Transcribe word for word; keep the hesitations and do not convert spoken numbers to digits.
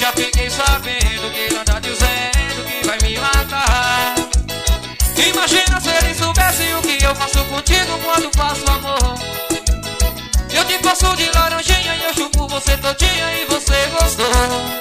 já fiquei sabendo que ele anda dizendo que vai me matar. Imagina se ele soubesse o que eu faço contigo quando faço amor. Eu te passo de laranjinha e eu chupo você todinha e você gostou.